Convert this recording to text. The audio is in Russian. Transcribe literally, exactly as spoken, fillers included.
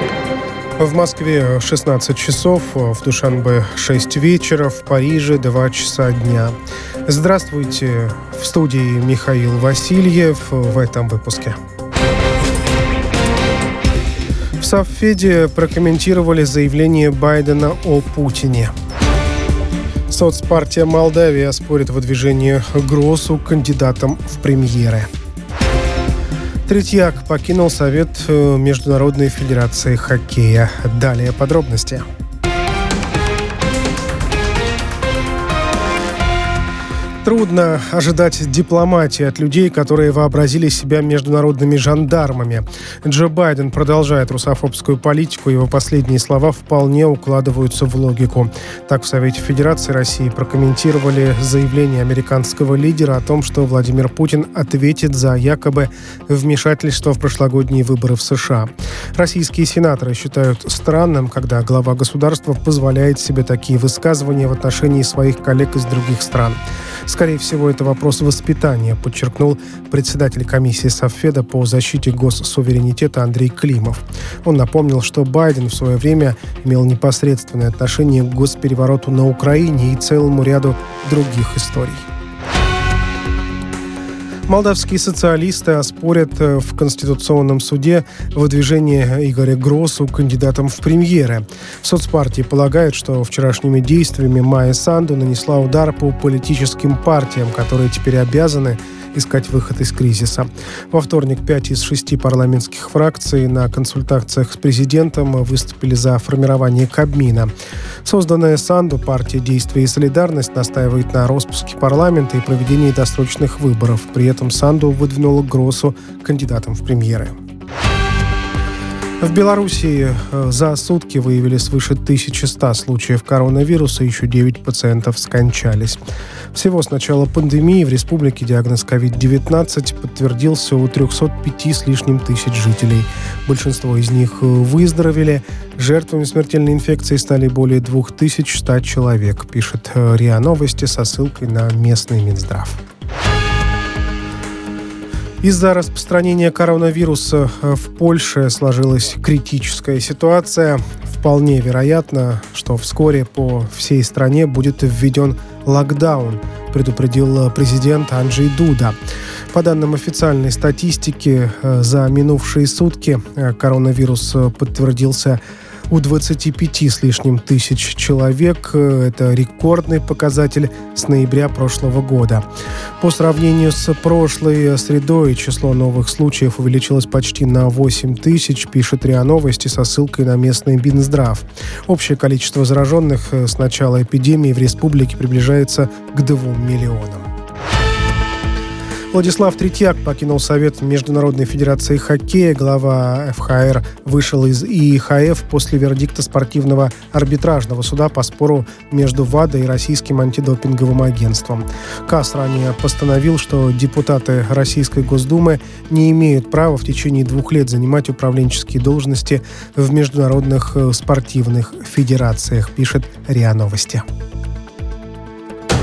В Москве шестнадцать часов, в Душанбе шесть вечера, в Париже два часа дня. Здравствуйте, в студии Михаил Васильев в этом выпуске. В Совфеде прокомментировали заявление Байдена о Путине. Соцпартия Молдавии оспорит выдвижение Гросу кандидатом в премьеры. Третьяк покинул Совет Международной Федерации Хоккея. Далее подробности. Трудно ожидать дипломатии от людей, которые вообразили себя международными жандармами. Джо Байден продолжает русофобскую политику, его последние слова вполне укладываются в логику. Так в Совете Федерации России прокомментировали заявление американского лидера о том, что Владимир Путин ответит за якобы вмешательство в прошлогодние выборы в США. Российские сенаторы считают странным, когда глава государства позволяет себе такие высказывания в отношении своих коллег из других стран. Скорее всего, это вопрос воспитания, подчеркнул председатель комиссии Совфеда по защите госсуверенитета Андрей Климов. Он напомнил, что Байден в свое время имел непосредственное отношение к госперевороту на Украине и целому ряду других историй. Молдавские социалисты оспорят в Конституционном суде выдвижение Игоря Гросу кандидатом в премьеры. В соцпартии полагают, что вчерашними действиями Майя Санду нанесла удар по политическим партиям, которые теперь обязаны искать выход из кризиса. Во вторник пять из шести парламентских фракций на консультациях с президентом выступили за формирование Кабмина. Созданная Санду партия «Действие и солидарность» настаивает на распуске парламента и проведении досрочных выборов. При этом Санду выдвинула Гросу кандидатом в премьеры. В Белоруссии за сутки выявили свыше тысячи ста случаев коронавируса, еще девять пациентов скончались. Всего с начала пандемии в республике диагноз ковид девятнадцать подтвердился у трехсот пяти с лишним тысяч жителей. Большинство из них выздоровели. Жертвами смертельной инфекции стали более две тысячи сто человек, пишет РИА Новости со ссылкой на местный Минздрав. Из-за распространения коронавируса в Польше сложилась критическая ситуация. Вполне вероятно, что вскоре по всей стране будет введен локдаун, предупредил президент Анджей Дуда. По данным официальной статистики, за минувшие сутки коронавирус подтвердился у двадцати пяти с лишним тысяч человек. Это рекордный показатель с ноября прошлого года. По сравнению с прошлой средой число новых случаев увеличилось почти на восемь тысяч, пишет РИА Новости со ссылкой на местный Минздрав. Общее количество зараженных с начала эпидемии в республике приближается к двум миллионам. Владислав Третьяк покинул Совет Международной Федерации Хоккея. Глава эф ха эр вышел из и и ха эф после вердикта спортивного арбитражного суда по спору между ВАДА и Российским антидопинговым агентством. КАС ранее постановил, что депутаты Российской Госдумы не имеют права в течение двух лет занимать управленческие должности в международных спортивных федерациях, пишет РИА Новости.